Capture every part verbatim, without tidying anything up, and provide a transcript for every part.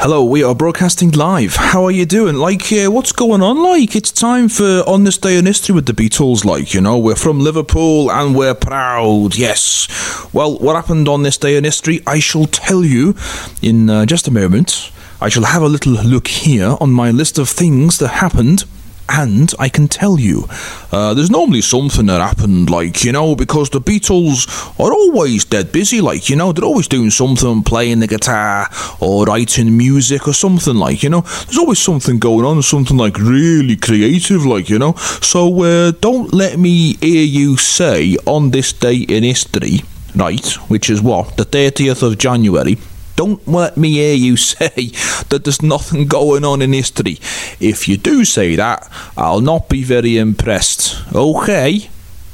Hello, we are broadcasting live. How are you doing? Like, uh, what's going on? Like, it's time for On This Day in History with the Beatles. Like, you know, we're from Liverpool and we're proud. Yes. Well, what happened on this day in history? I shall tell you in uh, just a moment. I shall have a little look here on my list of things that happened. And I can tell you, uh, there's normally something that happened, like, you know, because the Beatles are always dead busy, like, you know, they're always doing something, playing the guitar, or writing music, or something, like, you know, there's always something going on, something, like, really creative, like, you know, so, uh, don't let me hear you say, on this day in history, right, which is what, the thirtieth of January, don't let me hear you say that there's nothing going on in history. If you do say that, I'll not be very impressed. Okay?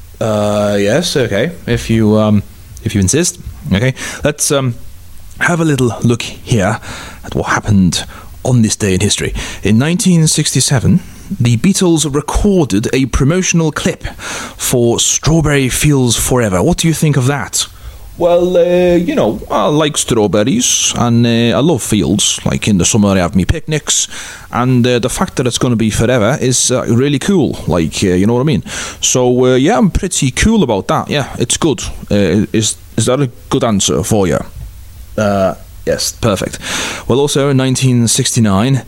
Uh, yes, okay. If you, um, if you insist. Okay? Let's, um, have a little look here at what happened on this day in history. In nineteen sixty-seven, the Beatles recorded a promotional clip for Strawberry Fields Forever. What do you think of that? Well, uh, you know, I like strawberries, and uh, I love fields. Like, in the summer I have me picnics, and uh, the fact that it's going to be forever is uh, really cool, like, uh, you know what I mean? So, uh, yeah, I'm pretty cool about that, yeah, it's good. Uh, is, is that a good answer for you? Uh, yes, perfect. Well, also in nineteen sixty-nine,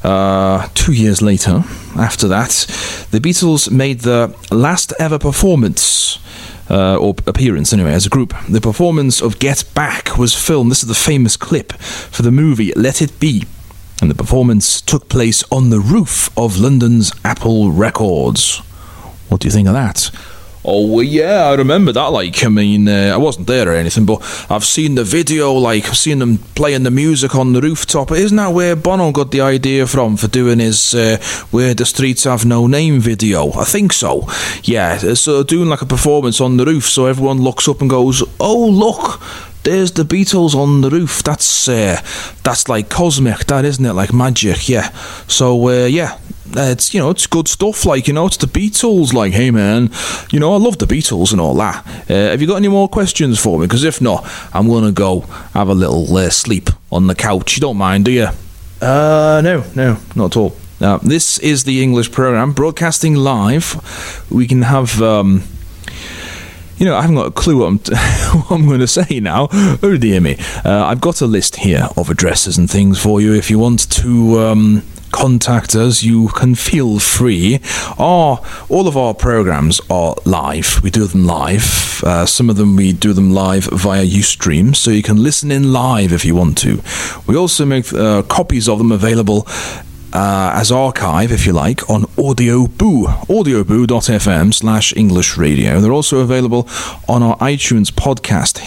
uh, two years later, after that, the Beatles made their last ever performance, Uh, or appearance anyway, as a group. The performance of Get Back was filmed. This is the famous clip for the movie Let It Be, and the performance took place on the roof of London's Apple Records. What do you think of that? Oh, well, yeah, I remember that, like, I mean, uh, I wasn't there or anything, but I've seen the video, like, I've seen them playing the music on the rooftop. Isn't that where Bono got the idea from for doing his uh, Where the Streets Have No Name video? I think so. Yeah, so doing, like, a performance on the roof, so everyone looks up and goes, oh, look, there's the Beatles on the roof. That's, uh, that's like cosmic, that, isn't it? Like magic, yeah. So, uh, yeah. Uh, it's, you know, it's good stuff, like, you know, it's the Beatles, like, hey man, you know, I love the Beatles and all that. Uh, have you got any more questions for me? Because if not, I'm going to go have a little uh, sleep on the couch. You don't mind, do you? Uh, no, no, not at all. Uh, this is the English programme, broadcasting live. We can have, um... You know, I haven't got a clue what I'm, t- what I'm going to say now. Oh, dear me. Uh, I've got a list here of addresses and things for you. If you want to um, contact us, you can feel free. Our, all of our programs are live. We do them live. Uh, some of them, we do them live via Ustream, so you can listen in live if you want to. We also make uh, copies of them available Uh, as archive, if you like, on AudioBoo, audioboo.fm slash English radio. They're also available on our iTunes podcast,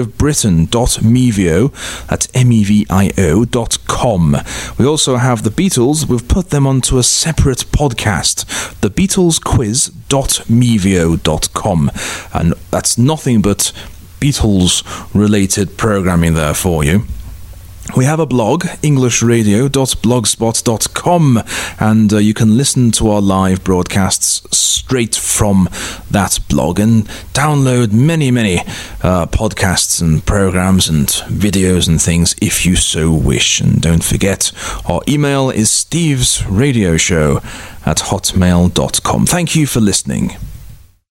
historyofbritain.mevio, that's M E V I O dot com. We also have the Beatles. We've put them onto a separate podcast, the Beatles quiz dot mevio dot com, and that's nothing but Beatles-related programming there for you. We have a blog, english radio dot blogspot dot com, and uh, you can listen to our live broadcasts straight from that blog and download many, many uh, podcasts and programs and videos and things if you so wish. And don't forget, our email is stevesradioshow at hotmail dot com. Thank you for listening.